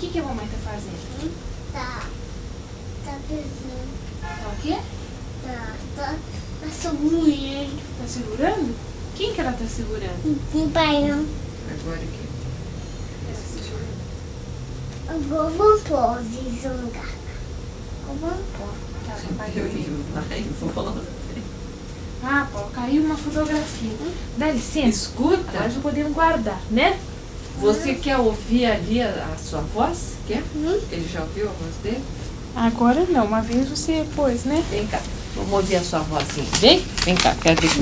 que a mamãe tá fazendo? Tá pesando. Tá o quê? Tá segurando. Tá segurando? Quem que ela tá segurando? Não pai não. Agora aqui. Agora não pode jogar. Agora não pode. Tá, papai. Vai e volta. Ah, Paulo, caiu uma fotografia. Dá licença. Escuta. Agora já podemos guardar, né? Você quer ouvir ali a sua voz? Quer? Ele já ouviu a voz dele? Agora não, uma vez você pôs, né? Vem cá. Vamos ouvir a sua vozinha. Vem cá, quero ver.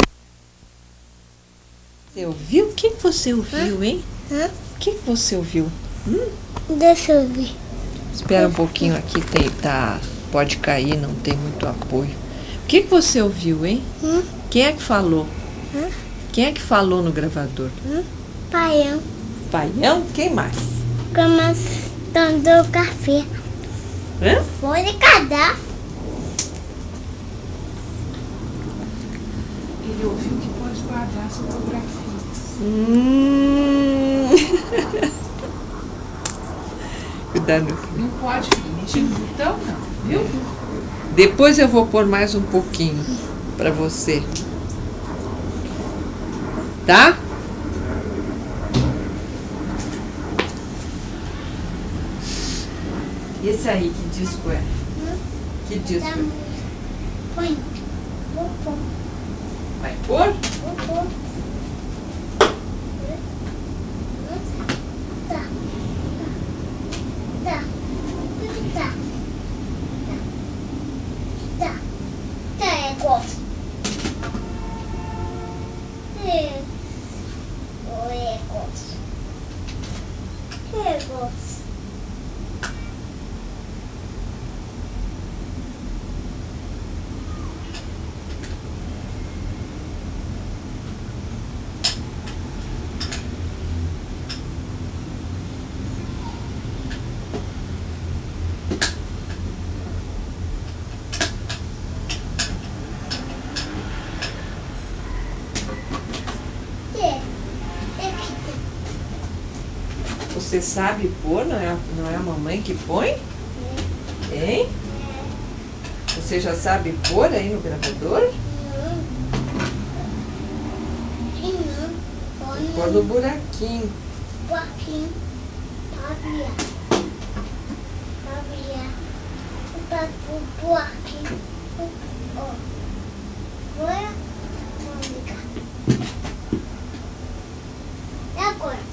Você ouviu? O que você ouviu, hein? O que você ouviu? Deixa eu ver. Espera um pouquinho aqui, pode cair, não tem muito apoio. O que você ouviu, hein? Quem é que falou? Quem é que falou no gravador? Paião. Paião? Quem mais? Tomando café. Hã? Foi de cadar. Ele ouviu que pode guardar as fotografias. Cuidado. Não pode mexer no botão, não, viu? Depois eu vou pôr mais um pouquinho pra você. Tá? Esse aí, que disco é? Que disco é? Põe. Vou pôr. Vai pôr? Vou pôr. Tá. Tá. Tá. Tá. Tá, é gosto. É gosto. É gosto. Você sabe pôr? Não é a mamãe que põe? Hein? Você já sabe pôr aí no gravador? Pôr no buraquinho. Buraquinho. Abria. Tá pro buraquinho. Ó. Agora. Vamos ligar. E agora?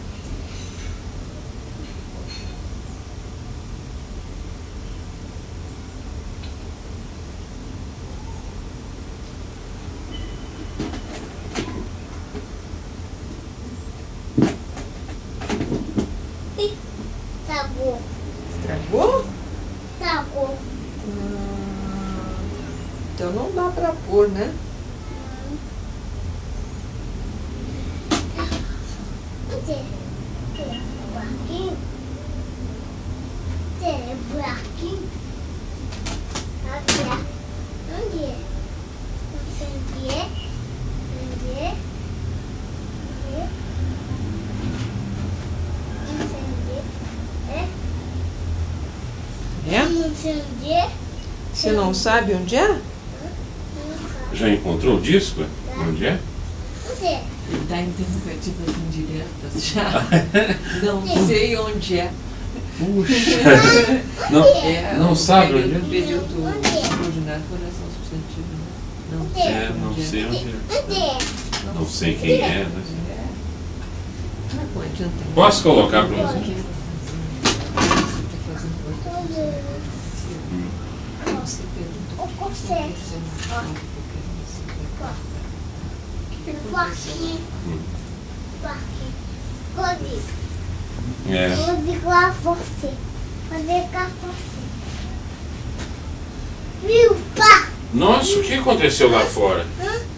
Travou. Travou? Travou. Então não dá pra pôr, né? Tem buraquinho. Tem buraquinho. Abria. Onde é? Não sei onde é. Onde é? Não sei onde é. É? Não sei onde é. Você não sabe onde é? Não sabe. Já encontrou o disco? Onde é? Onde é? Ele tá em tentativas indiretas já. Não sei onde é. Puxa! Não sabe onde é? No período ordinário, correção substantiva. Né? Não sei. É, não sei onde é. Onde é? Não sei quem é, mas... Não adianta. Posso colocar para você? Onde é? Você pergunta O o que corte. aconteceu. O que aconteceu? Buraquinho. Código. É. Código a você. Código a você. Viu, pá? Nossa, o que aconteceu lá fora? Hã?